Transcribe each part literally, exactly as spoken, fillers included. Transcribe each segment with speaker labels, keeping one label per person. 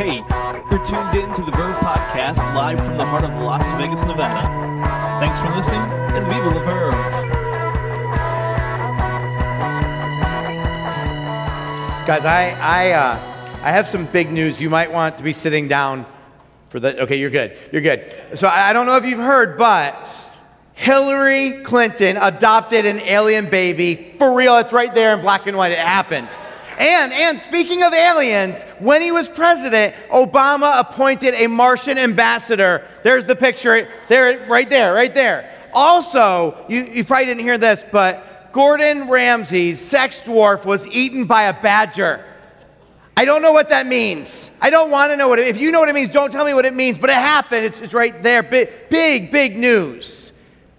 Speaker 1: Hey, you're tuned in to the Verve Podcast, live from the heart of Las Vegas, Nevada. Thanks for listening, and viva la Verve!
Speaker 2: Guys, I I uh, I have some big news. You might want to be sitting down for the. Okay, you're good. You're good. So I, I don't know if you've heard, but Hillary Clinton adopted an alien baby. For real, it's right there in black and white. It happened. And, and speaking of aliens, when he was president, Obama appointed a Martian ambassador. There's the picture, there, right there, right there. Also, you, you probably didn't hear this, but Gordon Ramsay's sex dwarf was eaten by a badger. I don't know what that means. I don't want to know what it means. If you know what it means, don't tell me what it means, but it happened. It's, it's right there. Big, big, big news.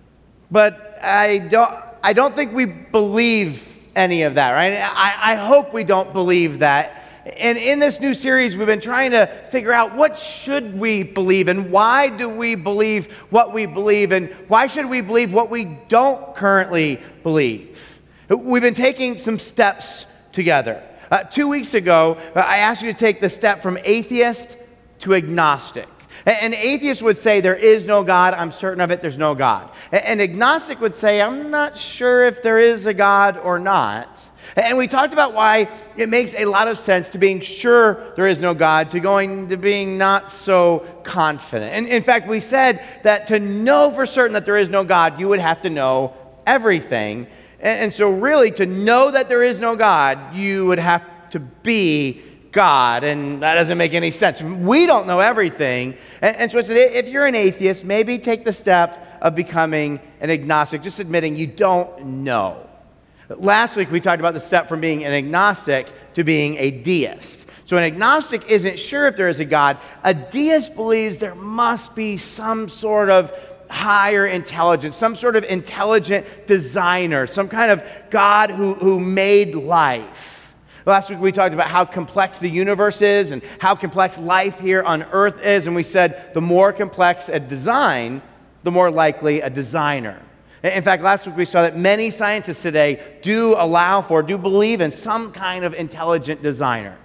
Speaker 2: But I don't, I don't think we believe any of that, right? I, I hope we don't believe that. And in this new series, we've been trying to figure out what should we believe and why do we believe what we believe and why should we believe what we don't currently believe. We've been taking some steps together. Uh, two weeks ago, I asked you to take the step from atheist to agnostic. An atheist would say there is no God, I'm certain of it, there's no God. An agnostic would say, I'm not sure if there is a God or not. And we talked about why it makes a lot of sense to being sure there is no God, to going to being not so confident. And in fact, we said that to know for certain that there is no God, you would have to know everything. And so really, to know that there is no God, you would have to be God, and that doesn't make any sense. We don't know everything. And, and so I said, if you're an atheist, maybe take the step of becoming an agnostic, just admitting you don't know. Last week, we talked about the step from being an agnostic to being a deist. So an agnostic isn't sure if there is a God. A deist believes there must be some sort of higher intelligence, some sort of intelligent designer, some kind of God who, who made life. Last week we talked about how complex the universe is and how complex life here on earth is, and we said the more complex a design, the more likely a designer. In fact, last week we saw that many scientists today do allow for, do believe in some kind of intelligent designer.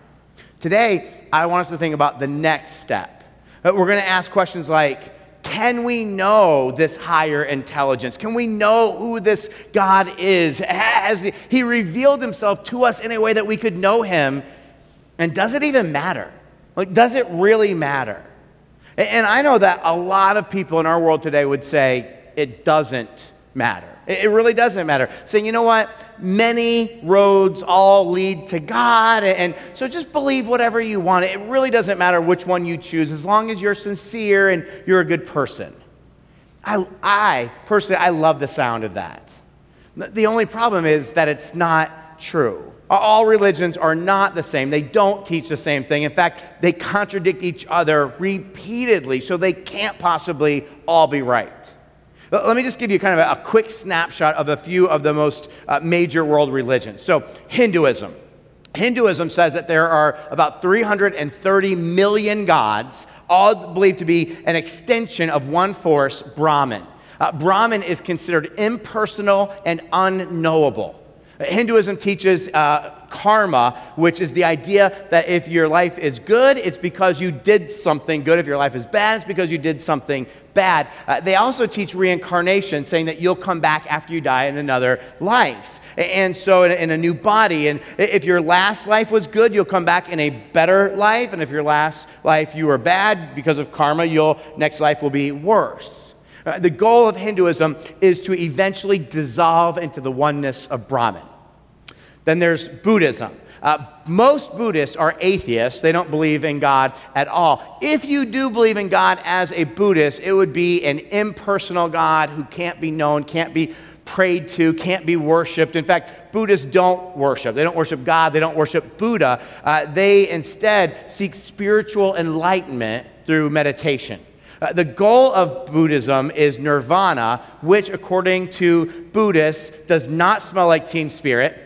Speaker 2: Today, I want us to think about the next step. We're going to ask questions like, can we know this higher intelligence? Can we know who this God is? Has he revealed himself to us in a way that we could know him? And does it even matter? Like, does it really matter? And I know that a lot of people in our world today would say it doesn't matter. It really doesn't matter. Saying, you know what? Many roads all lead to God, and so just believe whatever you want. It really doesn't matter which one you choose, as long as you're sincere and you're a good person. I, I personally, I love the sound of that. The only problem is that it's not true. All religions are not the same. They don't teach the same thing. In fact, they contradict each other repeatedly, so they can't possibly all be right. Let me just give you kind of a, a quick snapshot of a few of the most uh, major world religions. So, Hinduism. Hinduism says that there are about three hundred thirty million gods, all believed to be an extension of one force, Brahman. Uh, Brahman is considered impersonal and unknowable. Hinduism teaches uh, karma, which is the idea that if your life is good, it's because you did something good. If your life is bad, it's because you did something bad. Uh, they also teach reincarnation, saying that you'll come back after you die in another life. And so in a, in a new body. And if your last life was good, you'll come back in a better life. And if your last life you were bad, because of karma, your next life will be worse. Uh, the goal of Hinduism is to eventually dissolve into the oneness of Brahman. Then there's Buddhism. Uh, most Buddhists are atheists. They don't believe in God at all. If you do believe in God as a Buddhist, it would be an impersonal God who can't be known, can't be prayed to, can't be worshipped. In fact, Buddhists don't worship. They don't worship God. They don't worship Buddha. Uh, they instead seek spiritual enlightenment through meditation. Uh, the goal of Buddhism is nirvana, which, according to Buddhists, does not smell like Teen Spirit,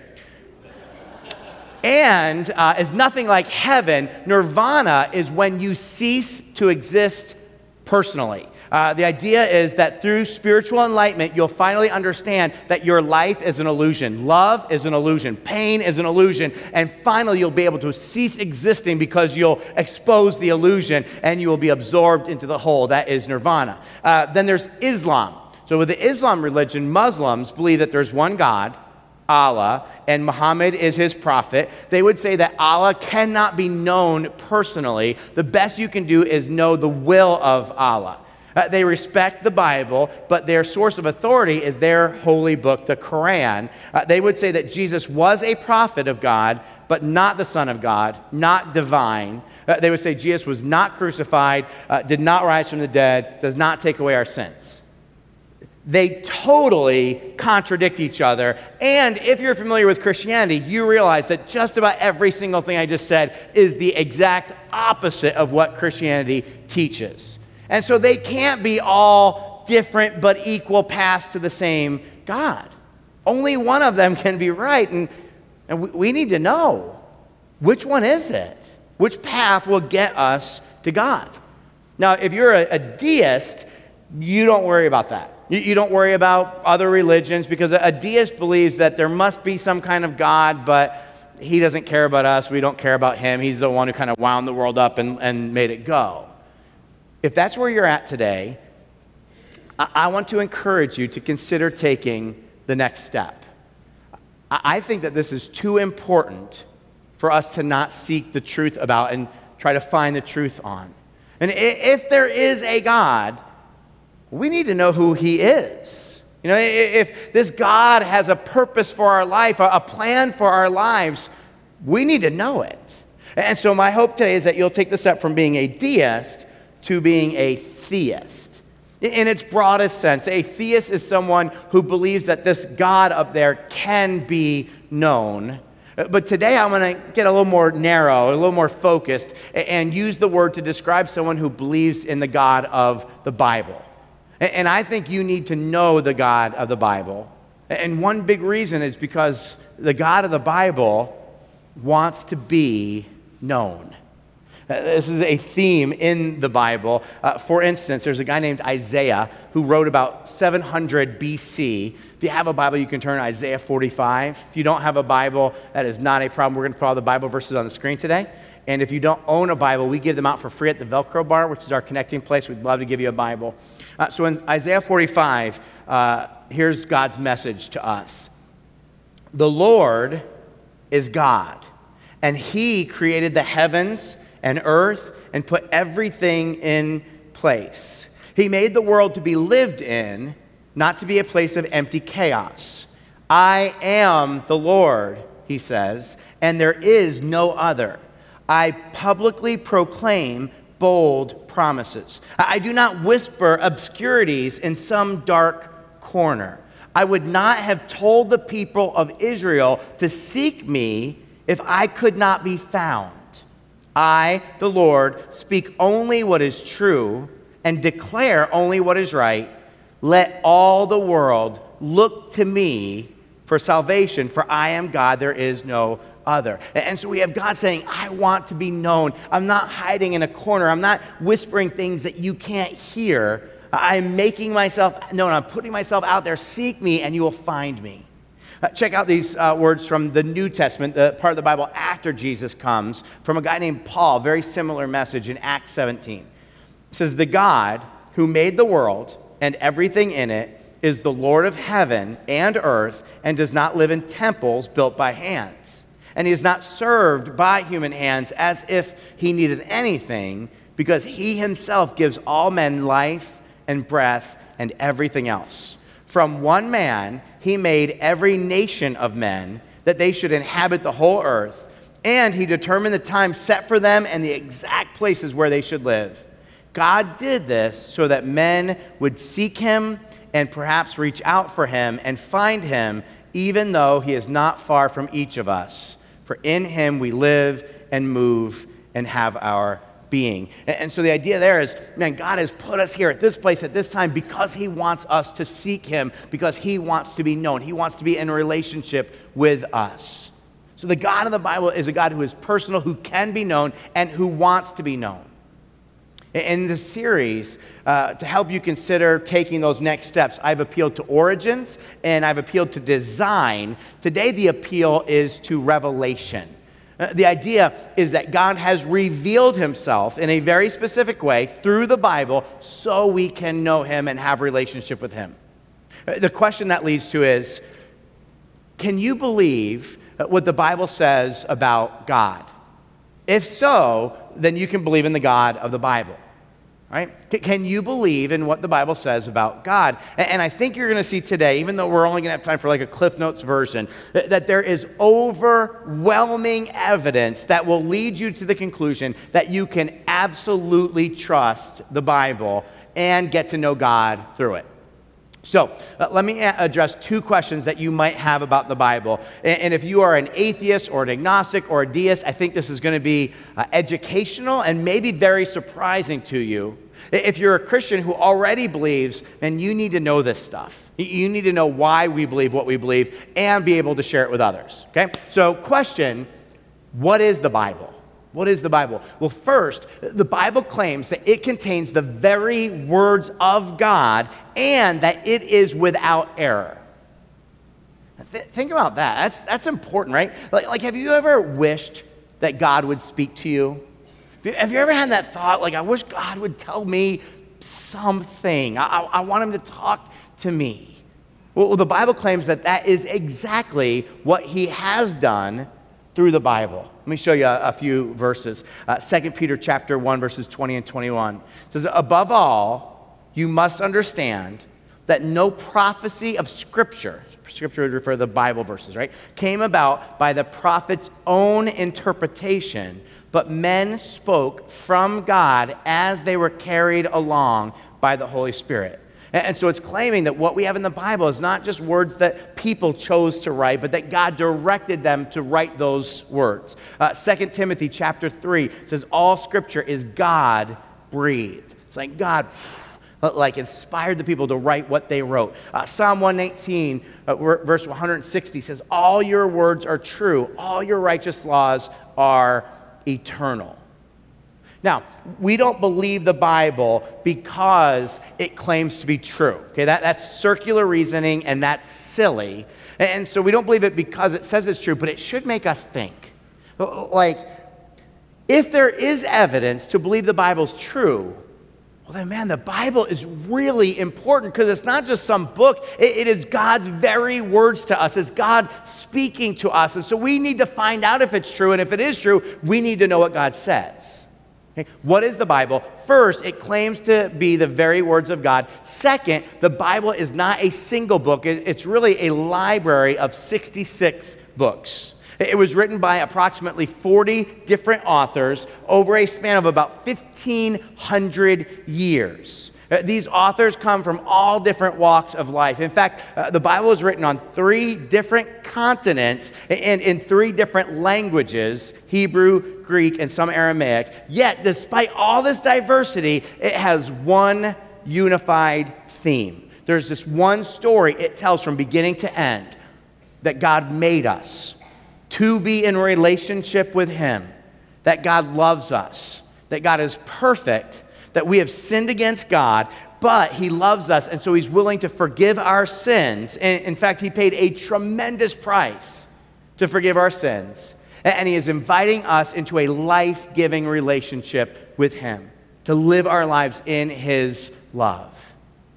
Speaker 2: and uh, is nothing like heaven. Nirvana is when you cease to exist personally. Uh, the idea is that through spiritual enlightenment, you'll finally understand that your life is an illusion. Love is an illusion. Pain is an illusion. And finally, you'll be able to cease existing because you'll expose the illusion and you will be absorbed into the whole. That is nirvana. Uh, then there's Islam. So with the Islam religion, Muslims believe that there's one God, Allah, and Muhammad is his prophet. They would say that Allah cannot be known personally. The best you can do is know the will of Allah. Uh, they respect the Bible, but their source of authority is their holy book, the Quran. Uh, they would say that Jesus was a prophet of God, but not the Son of God, not divine. Uh, they would say Jesus was not crucified, uh, did not rise from the dead, does not take away our sins. They totally contradict each other. And if you're familiar with Christianity, you realize that just about every single thing I just said is the exact opposite of what Christianity teaches. And so they can't be all different but equal paths to the same God. Only one of them can be right. And, and we, we need to know, which one is it? Which path will get us to God? Now, if you're a, a deist, you don't worry about that. You, you don't worry about other religions, because a, a deist believes that there must be some kind of God, but he doesn't care about us. We don't care about him. He's the one who kind of wound the world up and, and made it go. If that's where you're at today, I, I want to encourage you to consider taking the next step. I, I think that this is too important for us to not seek the truth about and try to find the truth on. And if there is a God, we need to know who he is. You know, if this God has a purpose for our life, a plan for our lives, we need to know it. And so my hope today is that you'll take the step from being a deist to being a theist. In its broadest sense, a theist is someone who believes that this God up there can be known. But today I'm going to get a little more narrow, a little more focused, and use the word to describe someone who believes in the God of the Bible. And I think you need to know the God of the Bible. And one big reason is because the God of the Bible wants to be known. This is a theme in the Bible. Uh, for instance, there's a guy named Isaiah who wrote about seven hundred B C. If you have a Bible, you can turn to Isaiah forty-five. If you don't have a Bible, that is not a problem. We're going to put all the Bible verses on the screen today. And if you don't own a Bible, we give them out for free at the Velcro Bar, which is our connecting place. We'd love to give you a Bible. Uh, so in Isaiah forty-five, uh, here's God's message to us. The Lord is God, and he created the heavens and earth and put everything in place. He made the world to be lived in, not to be a place of empty chaos. I am the Lord, he says, and there is no other. I publicly proclaim bold promises. I do not whisper obscurities in some dark corner. I would not have told the people of Israel to seek me if I could not be found. I, the Lord, speak only what is true and declare only what is right. Let all the world look to me for salvation, for I am God, there is no other. And so we have God saying, I want to be known. I'm not hiding in a corner. I'm not whispering things that you can't hear. I'm making myself known. I'm putting myself out there. Seek me and you will find me. Uh, check out these uh, words from the New Testament, the part of the Bible after Jesus comes, from a guy named Paul. Very similar message in Acts seventeen. It says, the God who made the world and everything in it is the Lord of heaven and earth and does not live in temples built by hands. And he is not served by human hands as if he needed anything, because he himself gives all men life and breath and everything else. From one man, he made every nation of men that they should inhabit the whole earth, and he determined the time set for them and the exact places where they should live. God did this so that men would seek him and perhaps reach out for him and find him, even though he is not far from each of us. For in him we live and move and have our being. And so the idea there is, man, God has put us here at this place at this time because he wants us to seek him, because he wants to be known. He wants to be in a relationship with us. So the God of the Bible is a God who is personal, who can be known, and who wants to be known. In this series, uh, to help you consider taking those next steps, I've appealed to origins and I've appealed to design. Today, the appeal is to revelation. Uh, the idea is that God has revealed himself in a very specific way through the Bible so we can know him and have relationship with him. Uh, the question that leads to is, can you believe what the Bible says about God? If so, then you can believe in the God of the Bible, right? Can you believe in what the Bible says about God? And I think you're going to see today, even though we're only going to have time for like a Cliff Notes version, that there is overwhelming evidence that will lead you to the conclusion that you can absolutely trust the Bible and get to know God through it. So uh, let me a- address two questions that you might have about the Bible. And, and if you are an atheist or an agnostic or a deist, I think this is going to be uh, educational and maybe very surprising to you. If you're a Christian who already believes, then you need to know this stuff. You need to know why we believe what we believe and be able to share it with others. Okay? So question, what is the Bible? What is the Bible? Well, first, the Bible claims that it contains the very words of God and that it is without error. Th- think about that. That's, that's important, right? Like, like, have you ever wished that God would speak to you? Have you ever had that thought, like, I wish God would tell me something. I, I, I want him to talk to me. Well, well, the Bible claims that that is exactly what he has done through the Bible. Let me show you a, a few verses. Uh, Second Peter chapter one, verses twenty and twenty-one. It says, above all, you must understand that no prophecy of Scripture, Scripture would refer to the Bible verses, right, came about by the prophet's own interpretation, but men spoke from God as they were carried along by the Holy Spirit. And so it's claiming that what we have in the Bible is not just words that people chose to write, but that God directed them to write those words. Uh, Second Timothy chapter three says all Scripture is God-breathed. It's like God like inspired the people to write what they wrote. Uh, Psalm one nineteen, uh, verse one hundred sixty says, all your words are true. All your righteous laws are eternal. Now, we don't believe the Bible because it claims to be true. Okay, that, that's circular reasoning and that's silly. And so we don't believe it because it says it's true, but it should make us think. Like, if there is evidence to believe the Bible's true, well then, man, the Bible is really important because it's not just some book. It, it is God's very words to us. It's God speaking to us. And so we need to find out if it's true. And if it is true, we need to know what God says. Okay. What is the Bible? First, it claims to be the very words of God. Second, the Bible is not a single book. It's really a library of sixty-six books. It was written by approximately forty different authors over a span of about fifteen hundred years. These authors come from all different walks of life. In fact, uh, the Bible is written on three different continents and in three different languages, Hebrew, Greek, and some Aramaic. Yet, despite all this diversity, it has one unified theme. There's this one story it tells from beginning to end, that God made us to be in relationship with him, that God loves us, that God is perfect, that we have sinned against God, but he loves us, and so he's willing to forgive our sins. And in fact, he paid a tremendous price to forgive our sins. And he is inviting us into a life-giving relationship with him, to live our lives in his love.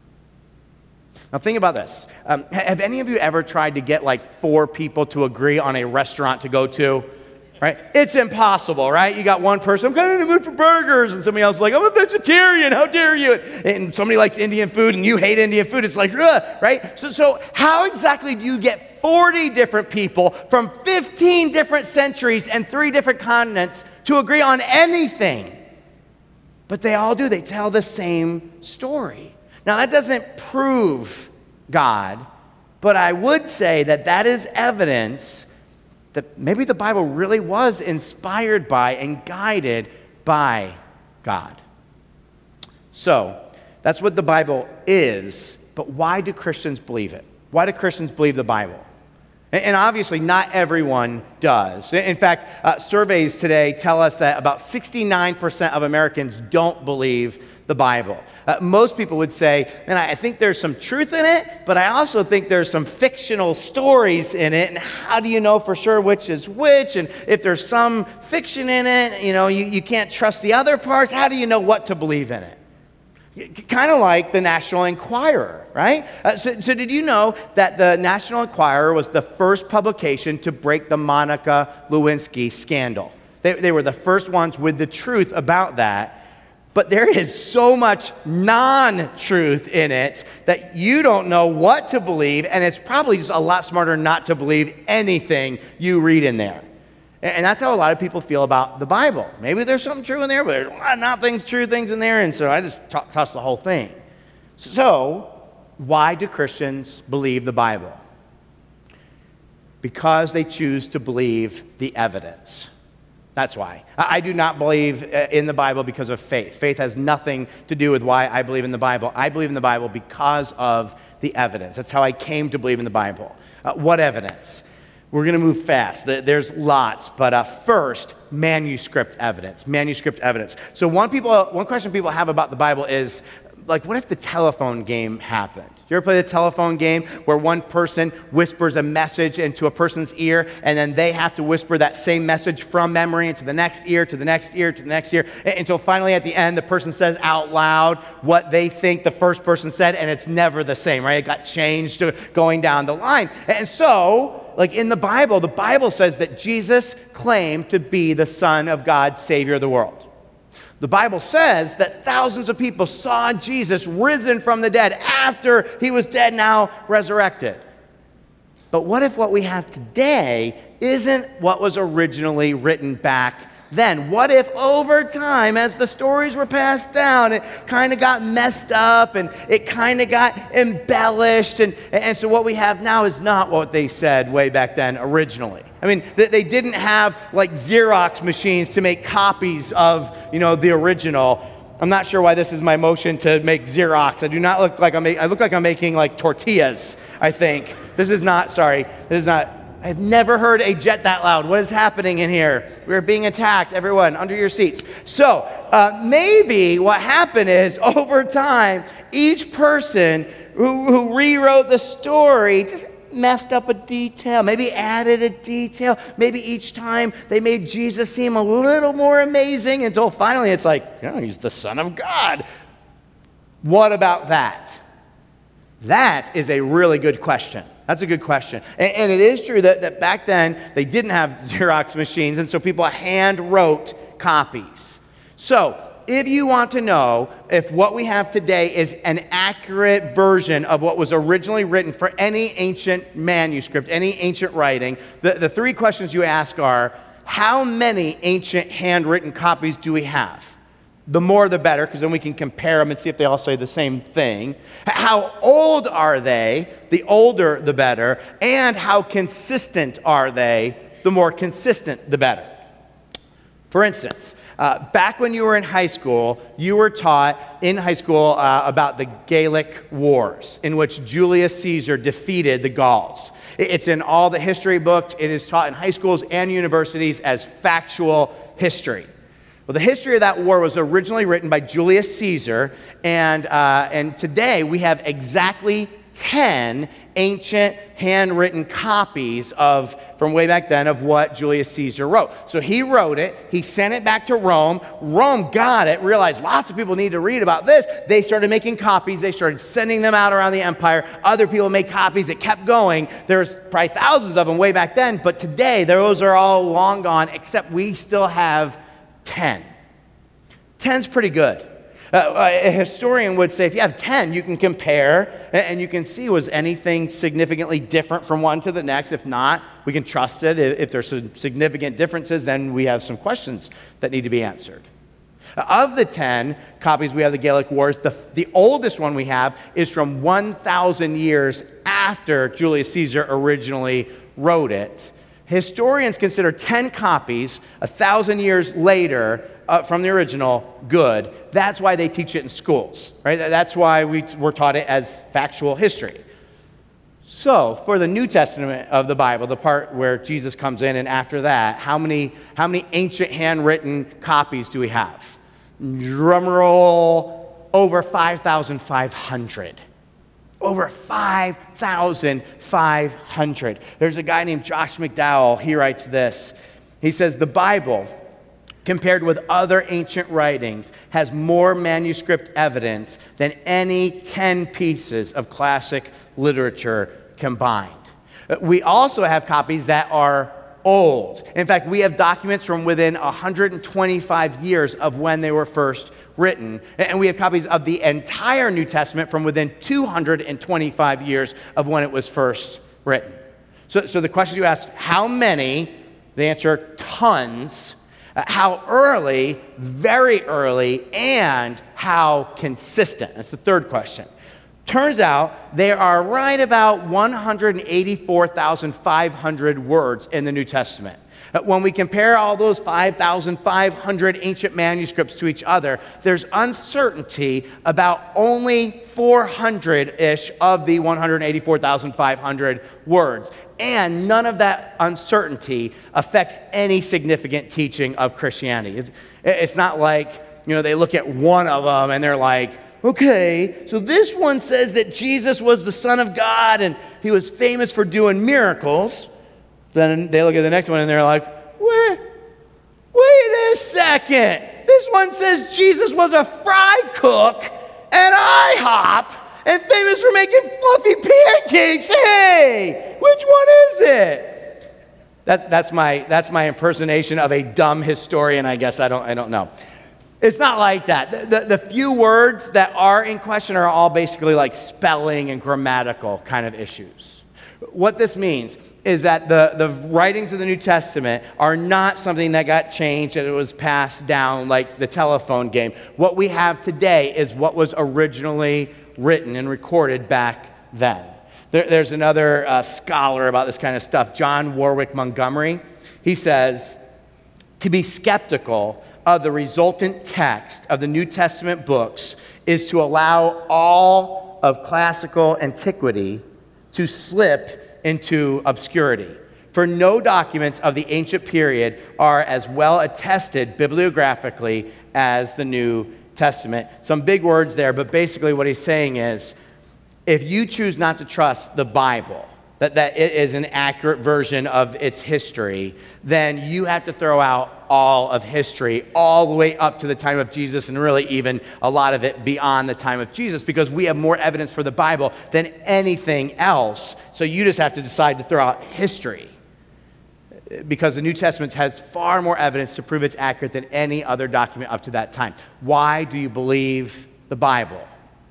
Speaker 2: Now think about this. Um, have any of you ever tried to get like four people to agree on a restaurant to go to? Right? It's impossible, right? You got one person, I'm kind of in the mood for burgers, and somebody else is like, I'm a vegetarian, how dare you? And somebody likes Indian food, and you hate Indian food. It's like, ugh, right? So, so how exactly do you get forty different people from fifteen different centuries and three different continents to agree on anything? But they all do. They tell the same story. Now, that doesn't prove God, but I would say that that is evidence that maybe the Bible really was inspired by and guided by God. So, that's what the Bible is, but why do Christians believe it? Why do Christians believe the Bible? And obviously, not everyone does. In fact, uh, surveys today tell us that about sixty-nine percent of Americans don't believe the Bible. Uh, most people would say, man, I think there's some truth in it, but I also think there's some fictional stories in it. And how do you know for sure which is which? And if there's some fiction in it, you know, you, you can't trust the other parts. How do you know what to believe in it? Kind of like the National Enquirer, right? Uh, so, so did you know that the National Enquirer was the first publication to break the Monica Lewinsky scandal? They, they were the first ones with the truth about that. But there is so much non-truth in it that you don't know what to believe, and it's probably just a lot smarter not to believe anything you read in there. And that's how a lot of people feel about the Bible. Maybe there's something true in there, but there's a lot of not things, true things in there, and so I just t- toss the whole thing. So, why do Christians believe the Bible? Because they choose to believe the evidence. That's why. I do not believe in the Bible because of faith. Faith has nothing to do with why I believe in the Bible. I believe in the Bible because of the evidence. That's how I came to believe in the Bible. Uh, what evidence? We're going to move fast. There's lots, but uh, first, manuscript evidence. Manuscript evidence. So one people, one question people have about the Bible is, like, what if the telephone game happened? You ever play the telephone game where one person whispers a message into a person's ear, and then they have to whisper that same message from memory into the next ear, to the next ear, to the next ear, until finally at the end, the person says out loud what they think the first person said, and it's never the same, right? It got changed going down the line. And so, like in the Bible, the Bible says that Jesus claimed to be the Son of God, Savior of the world. The Bible says that thousands of people saw Jesus risen from the dead after he was dead, now resurrected. But what if what we have today isn't what was originally written back then? What if over time, as the stories were passed down, it kind of got messed up and it kind of got embellished, and, and so what we have now is not what they said way back then originally. I mean, they didn't have like Xerox machines to make copies of, you know, the original. I'm not sure why this is my motion to make Xerox. I do not look like I'm making, I look like I'm making like tortillas, I think. This is not, sorry, this is not, I've never heard a jet that loud. What is happening in here? We're being attacked, everyone, under your seats. So uh, maybe what happened is over time, each person who, who rewrote the story just messed up a detail, maybe added a detail. Maybe each time they made Jesus seem a little more amazing until finally it's like, oh, he's the Son of God. What about that? That is a really good question. That's a good question. And, and it is true that, that back then they didn't have Xerox machines, and so people hand wrote copies. So if you want to know if what we have today is an accurate version of what was originally written for any ancient manuscript, any ancient writing, the, the three questions you ask are, how many ancient handwritten copies do we have? The more the better, because then we can compare them and see if they all say the same thing. How old are they? The older, the better. And how consistent are they? The more consistent, the better. For instance, uh, back when you were in high school, you were taught in high school uh, about the Gallic Wars, in which Julius Caesar defeated the Gauls. It's in all the history books. It is taught in high schools and universities as factual history. Well, the history of that war was originally written by Julius Caesar, and, uh, and today we have exactly ten ancient handwritten copies of, from way back then, of what Julius Caesar wrote. So he wrote it, he sent it back to Rome, Rome got it, realized lots of people need to read about this, they started making copies, they started sending them out around the empire, other people made copies, it kept going. There's probably thousands of them way back then, but today those are all long gone, except we still have ten. Ten's pretty good. Uh, a historian would say if you have ten, you can compare and you can see was anything significantly different from one to the next. If not, we can trust it. If there's some significant differences, then we have some questions that need to be answered. Of the ten copies we have of the Gallic Wars, the, the oldest one we have is from one thousand years after Julius Caesar originally wrote it. Historians consider ten copies, a thousand years later, uh, from the original, good. That's why they teach it in schools, right? That's why we, we're taught it as factual history. So, for the New Testament of the Bible, the part where Jesus comes in, and after that, how many, how many ancient handwritten copies do we have? Drum roll, over five thousand five hundred. Over five thousand five hundred. There's a guy named Josh McDowell. He writes this. He says, the Bible, compared with other ancient writings, has more manuscript evidence than any ten pieces of classic literature combined. We also have copies that are old. In fact, we have documents from within one hundred twenty-five years of when they were first written. And we have copies of the entire New Testament from within two hundred twenty-five years of when it was first written. So, so the question you ask, how many? The answer, tons. Uh, how early? Very early. And how consistent? That's the third question. Turns out there are right about one hundred eighty-four thousand five hundred words in the New Testament. When we compare all those five thousand five hundred ancient manuscripts to each other, there's uncertainty about only four hundred-ish of the one hundred eighty-four thousand five hundred words. And none of that uncertainty affects any significant teaching of Christianity. It's not like, you know, they look at one of them and they're like, okay, so this one says that Jesus was the Son of God and he was famous for doing miracles. Then they look at the next one and they're like, wait, wait a second. This one says Jesus was a fry cook at IHOP and famous for making fluffy pancakes. Hey, which one is it? That, that's my that's my impersonation of a dumb historian, I guess. I don't I don't know. It's not like that. The, the, the few words that are in question are all basically like spelling and grammatical kind of issues. What this means is that the, the writings of the New Testament are not something that got changed and it was passed down like the telephone game. What we have today is what was originally written and recorded back then. There, there's another uh, scholar about this kind of stuff, John Warwick Montgomery. He says, to be skeptical of the resultant text of the New Testament books is to allow all of classical antiquity to slip into obscurity. For no documents of the ancient period are as well attested bibliographically as the New Testament. Some big words there, but basically what he's saying is, if you choose not to trust the Bible, that, that it is an accurate version of its history, then you have to throw out all of history, all the way up to the time of Jesus, and really even a lot of it beyond the time of Jesus, because we have more evidence for the Bible than anything else. So you just have to decide to throw out history, because the New Testament has far more evidence to prove it's accurate than any other document up to that time. Why do you believe the Bible?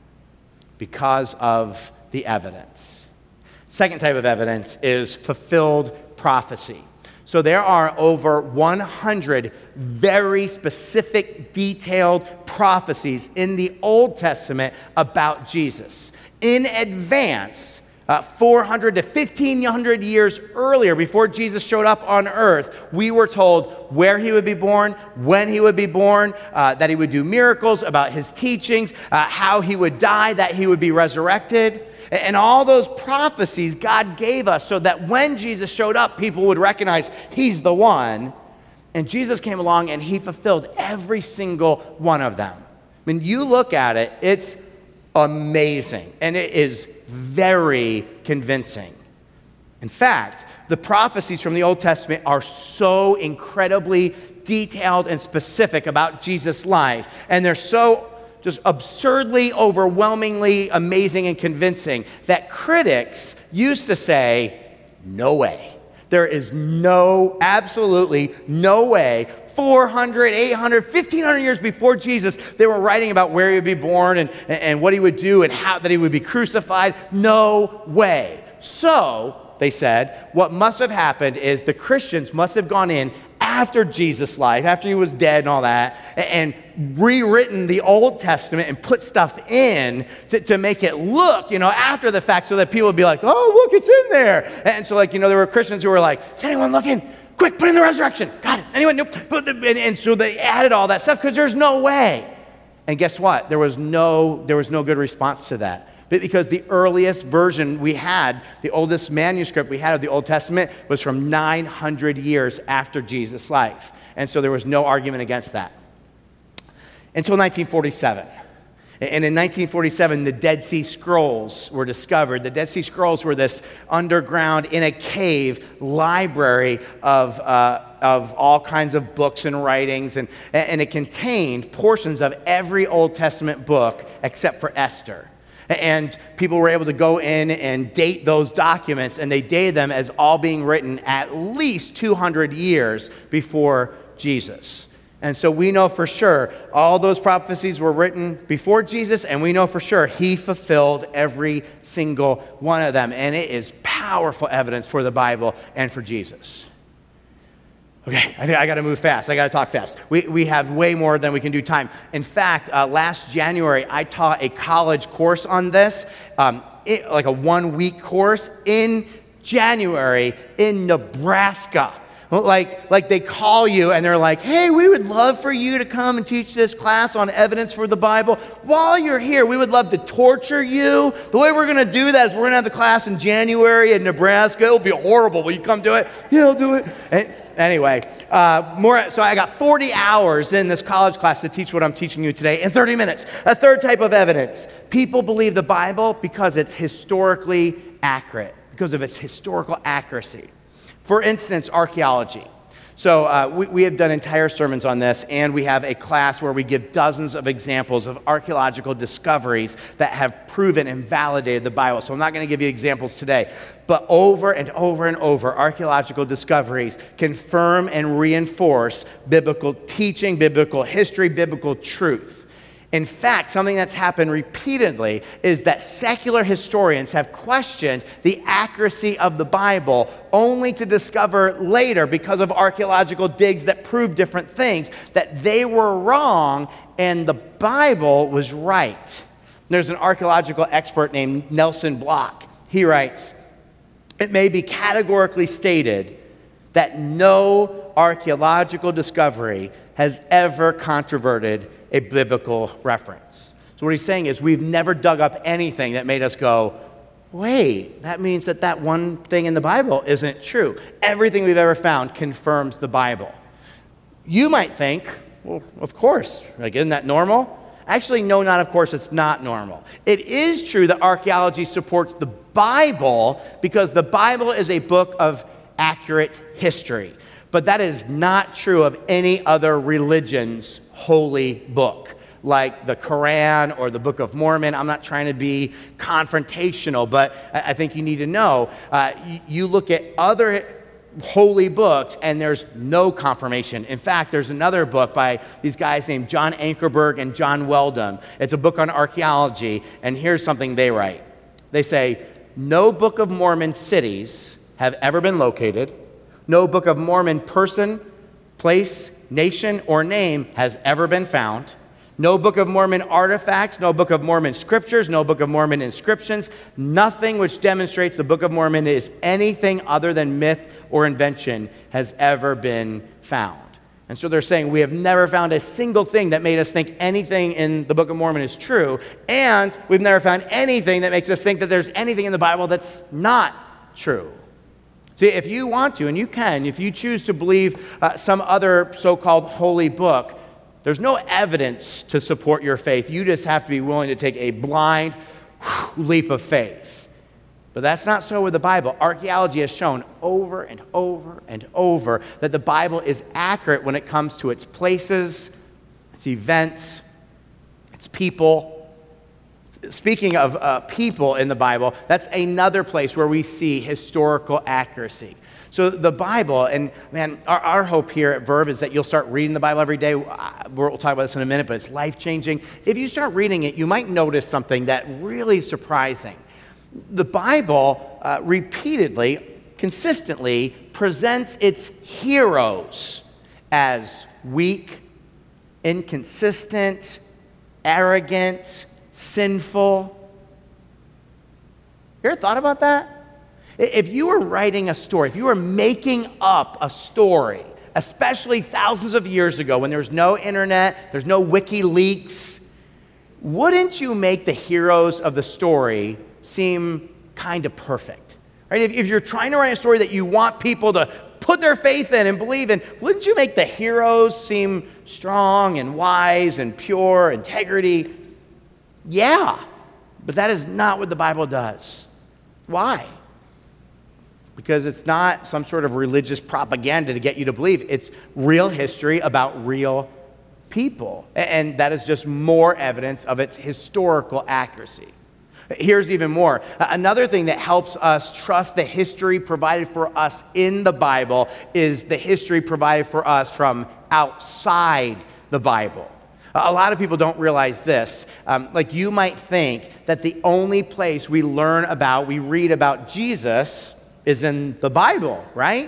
Speaker 2: Because of the evidence. Second type of evidence is fulfilled prophecy. So there are over one hundred very specific, detailed prophecies in the Old Testament about Jesus. In advance, uh, four hundred to fifteen hundred years earlier, before Jesus showed up on earth, we were told where he would be born, when he would be born, uh, that he would do miracles, about his teachings, uh, how he would die, that he would be resurrected. And all those prophecies God gave us so that when Jesus showed up, people would recognize he's the one. And Jesus came along and he fulfilled every single one of them. When you look at it, it's amazing. And it is very convincing. In fact, the prophecies from the Old Testament are so incredibly detailed and specific about Jesus' life. And they're so just absurdly, overwhelmingly amazing and convincing that critics used to say, no way. There is no, absolutely no way. four hundred, eight hundred, fifteen hundred years before Jesus, they were writing about where he would be born and, and what he would do and how that he would be crucified. No way. So, they said, what must have happened is the Christians must have gone in after Jesus' life, after he was dead and all that, and rewritten the Old Testament and put stuff in to, to make it look, you know, after the fact, so that people would be like, oh, look, it's in there. And so, like, you know, there were Christians who were like, is anyone looking? Quick, put in the resurrection. Got it. Anyone? Nope. Put the, and, and so they added all that stuff because there's no way. And guess what? There was no, there was no good response to that. But because the earliest version we had, the oldest manuscript we had of the Old Testament was from nine hundred years after Jesus' life. And so there was no argument against that. Until nineteen forty-seven. And in nineteen forty-seven, the Dead Sea Scrolls were discovered. The Dead Sea Scrolls were this underground, in a cave, library of, uh, of all kinds of books and writings. And, and it contained portions of every Old Testament book except for Esther. And people were able to go in and date those documents, and they dated them as all being written at least two hundred years before Jesus. And so we know for sure all those prophecies were written before Jesus, and we know for sure he fulfilled every single one of them. And it is powerful evidence for the Bible and for Jesus. Okay, I think I got to move fast. I got to talk fast. We we have way more than we can do time. In fact, uh, last January, I taught a college course on this, um, it, like a one-week course in January in Nebraska. Like, like they call you and they're like, hey, we would love for you to come and teach this class on evidence for the Bible. While you're here, we would love to torture you. The way we're going to do that is we're going to have the class in January in Nebraska. It'll be horrible. Will you come do it? Yeah, I'll do it. And anyway, uh, more. So I got forty hours in this college class to teach what I'm teaching you today in thirty minutes. A third type of evidence. People believe the Bible because it's historically accurate, because of its historical accuracy. For instance, archaeology. So uh, we, we have done entire sermons on this, and we have a class where we give dozens of examples of archaeological discoveries that have proven and validated the Bible. So I'm not going to give you examples today, but over and over and over, archaeological discoveries confirm and reinforce biblical teaching, biblical history, biblical truth. In fact, something that's happened repeatedly is that secular historians have questioned the accuracy of the Bible only to discover later, because of archaeological digs that prove different things, that they were wrong and the Bible was right. There's an archaeological expert named Nelson Block. He writes, it may be categorically stated that no archaeological discovery has ever controverted a biblical reference. So what he's saying is we've never dug up anything that made us go, wait, that means that that one thing in the Bible isn't true. Everything we've ever found confirms the Bible. You might think, well, of course, like, isn't that normal? Actually, no, not of course, it's not normal. It is true that archaeology supports the Bible because the Bible is a book of accurate history. But that is not true of any other religion's holy book, like the Quran or the Book of Mormon. I'm not trying to be confrontational, but I think you need to know. Uh, you, you look at other holy books, and there's no confirmation. In fact, there's another book by these guys named John Ankerberg and John Weldon. It's a book on archaeology, and here's something they write. They say, no Book of Mormon cities have ever been located. No Book of Mormon person, place, nation, or name has ever been found. No Book of Mormon artifacts, no Book of Mormon scriptures, no Book of Mormon inscriptions, nothing which demonstrates the Book of Mormon is anything other than myth or invention has ever been found. And so they're saying we have never found a single thing that made us think anything in the Book of Mormon is true, and we've never found anything that makes us think that there's anything in the Bible that's not true. See, if you want to, and you can, if you choose to believe uh, some other so-called holy book, there's no evidence to support your faith. You just have to be willing to take a blind whew, leap of faith. But that's not so with the Bible. Archaeology has shown over and over and over that the Bible is accurate when it comes to its places, its events, its people. Speaking of uh, people in the Bible, that's another place where we see historical accuracy. So the Bible, and man, our, our hope here at Verve is that you'll start reading the Bible every day. We'll talk about this in a minute, but it's life-changing. If you start reading it, you might notice something that really is surprising. The Bible uh, repeatedly, consistently presents its heroes as weak, inconsistent, arrogant, sinful. You ever thought about that? If you were writing a story, if you were making up a story, especially thousands of years ago when there was no internet, there's no WikiLeaks, wouldn't you make the heroes of the story seem kind of perfect? Right? If, if you're trying to write a story that you want people to put their faith in and believe in, wouldn't you make the heroes seem strong and wise and pure, integrity? Yeah, but that is not what the Bible does. Why? Because it's not some sort of religious propaganda to get you to believe. It's real history about real people. And that is just more evidence of its historical accuracy. Here's even more. Another thing that helps us trust the history provided for us in the Bible is the history provided for us from outside the Bible. A lot of people don't realize this. Um, like you might think that the only place we learn about, we read about Jesus is in the Bible, right?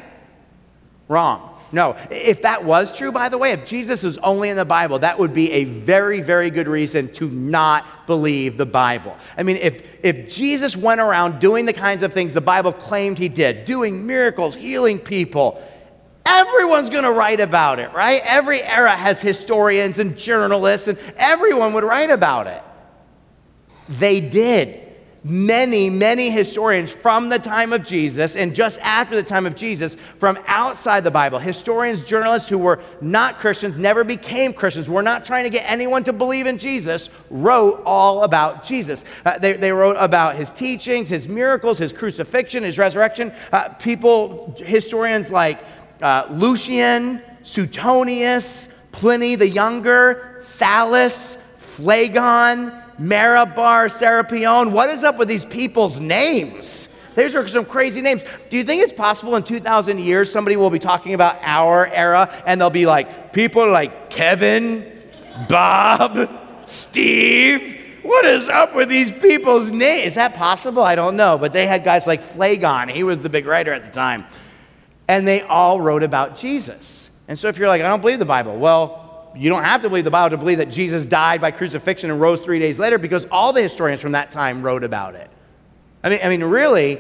Speaker 2: Wrong. No, if that was true, by the way, if Jesus is only in the Bible, that would be a very, very good reason to not believe the Bible. I mean, if, if Jesus went around doing the kinds of things the Bible claimed he did, doing miracles, healing people, everyone's going to write about it, right? Every era has historians and journalists, and everyone would write about it. They did. Many, many historians from the time of Jesus and just after the time of Jesus from outside the Bible, historians, journalists who were not Christians, never became Christians, were not trying to get anyone to believe in Jesus, wrote all about Jesus. Uh, they, they wrote about his teachings, his miracles, his crucifixion, his resurrection. Uh, people, historians like uh, Lucian, Suetonius, Pliny the Younger, Thallus, Phlegon, Marabar, Serapion. What is up with these people's names? These are some crazy names. Do you think it's possible in two thousand years somebody will be talking about our era and they'll be like, people like Kevin, Bob, Steve? What is up with these people's names? Is that possible? I don't know. But they had guys like Phlegon. He was the big writer at the time. And they all wrote about Jesus. And so if you're like, I don't believe the Bible, well, you don't have to believe the Bible to believe that Jesus died by crucifixion and rose three days later, because all the historians from that time wrote about it. I mean, I mean, really,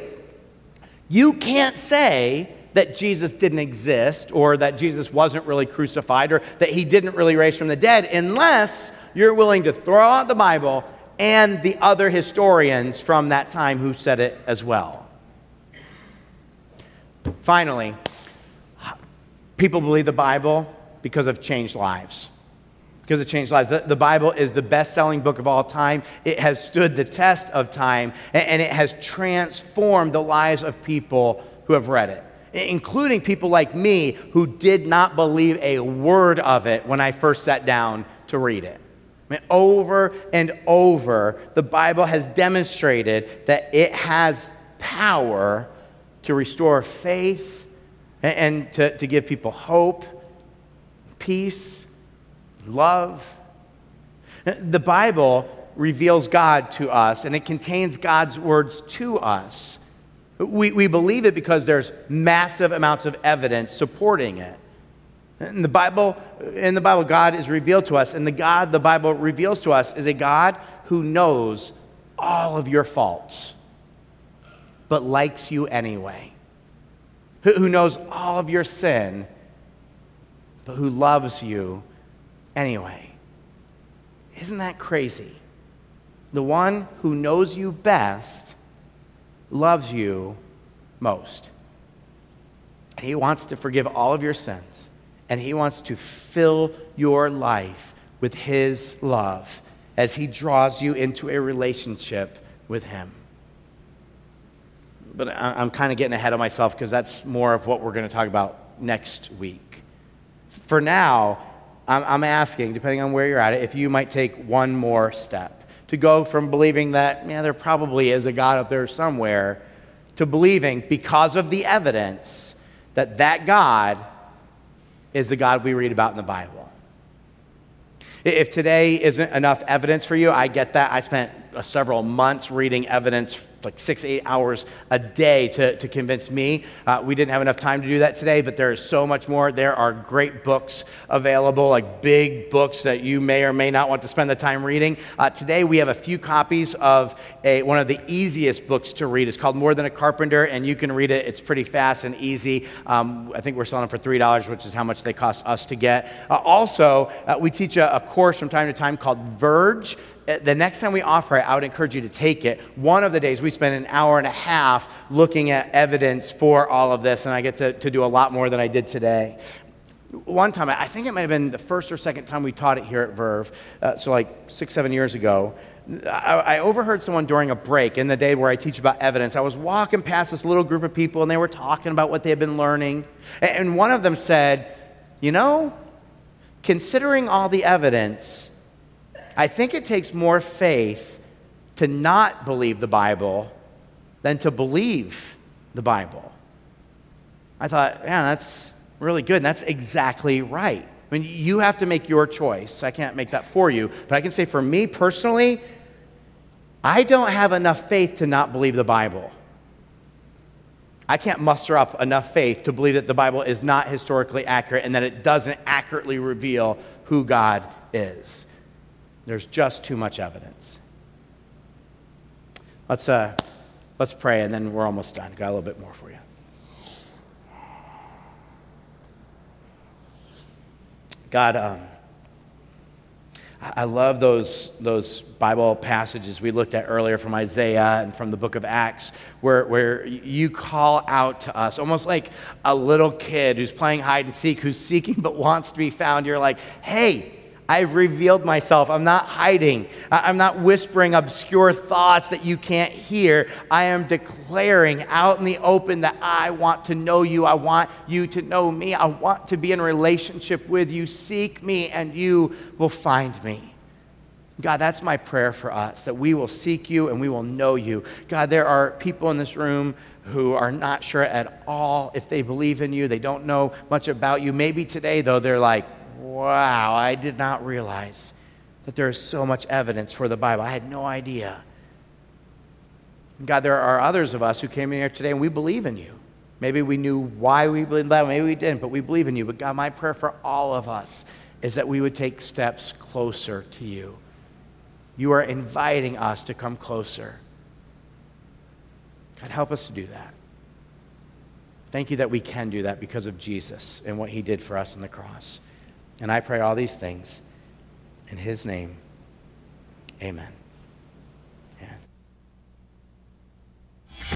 Speaker 2: you can't say that Jesus didn't exist or that Jesus wasn't really crucified or that he didn't really raise from the dead unless you're willing to throw out the Bible and the other historians from that time who said it as well. Finally, people believe the Bible because of changed lives. Because it changed lives. The, the Bible is the best-selling book of all time. It has stood the test of time, and, and it has transformed the lives of people who have read it, including people like me who did not believe a word of it when I first sat down to read it. I mean, over and over, the Bible has demonstrated that it has power to restore faith and, and to, to give people hope, peace, love. The Bible reveals God to us, and it contains God's words to us. We, we believe it because there's massive amounts of evidence supporting it. In the Bible, in the Bible, God is revealed to us, and the God the Bible reveals to us is a God who knows all of your faults, but likes you anyway. Who, who knows all of your sin, but who loves you anyway. Isn't that crazy? The one who knows you best loves you most. He wants to forgive all of your sins, and he wants to fill your life with his love as he draws you into a relationship with him. But I'm kind of getting ahead of myself because that's more of what we're going to talk about next week. For now, I'm asking, depending on where you're at, if you might take one more step to go from believing that, yeah, there probably is a God up there somewhere, to believing, because of the evidence, that that God is the God we read about in the Bible. If today isn't enough evidence for you, I get that. I spent several months reading evidence, like six, eight hours a day to, to convince me. Uh, we didn't have enough time to do that today, but there is so much more. There are great books available, like big books that you may or may not want to spend the time reading. Uh, today we have a few copies of a, one of the easiest books to read. It's called More Than a Carpenter, and you can read it. It's pretty fast and easy. Um, I think we're selling for three dollars, which is how much they cost us to get. Uh, also, uh, we teach a, a course from time to time called Verge. uh, the next time we offer it, I would encourage you to take it. One of the days we spend an hour and a half looking at evidence for all of this, and I get to, to do a lot more than I did today. One time, I think it might have been the first or second time we taught it here at Verve, uh, so like six, seven years ago, I, I overheard someone during a break in the day where I teach about evidence. I was walking past this little group of people, and they were talking about what they had been learning, and one of them said, you know, considering all the evidence, I think it takes more faith to not believe the Bible than to believe the Bible. I thought, yeah, that's really good, and that's exactly right. I mean, you have to make your choice. I can't make that for you, but I can say for me personally, I don't have enough faith to not believe the Bible. I can't muster up enough faith to believe that the Bible is not historically accurate and that it doesn't accurately reveal who God is. There's just too much evidence. Let's, uh, let's pray, and then we're almost done. Got a little bit more for you. God, um, I love those, those Bible passages we looked at earlier from Isaiah and from the book of Acts, where, where you call out to us, almost like a little kid who's playing hide and seek, who's seeking but wants to be found. You're like, hey, I've revealed myself. I'm not hiding. I'm not whispering obscure thoughts that you can't hear. I am declaring out in the open that I want to know you. I want you to know me. I want to be in a relationship with you. Seek me and you will find me. God, that's my prayer for us, that we will seek you and we will know you. God, there are people in this room who are not sure at all if they believe in you. They don't know much about you. Maybe today, though, they're like, wow, I did not realize that there is so much evidence for the Bible. I had no idea. God, there are others of us who came in here today and we believe in you. Maybe we knew why we believed that, maybe we didn't, but we believe in you. But God, my prayer for all of us is that we would take steps closer to you. You are inviting us to come closer. God, help us to do that. Thank you that we can do that because of Jesus and what he did for us on the cross. And I pray all these things in his name. Amen.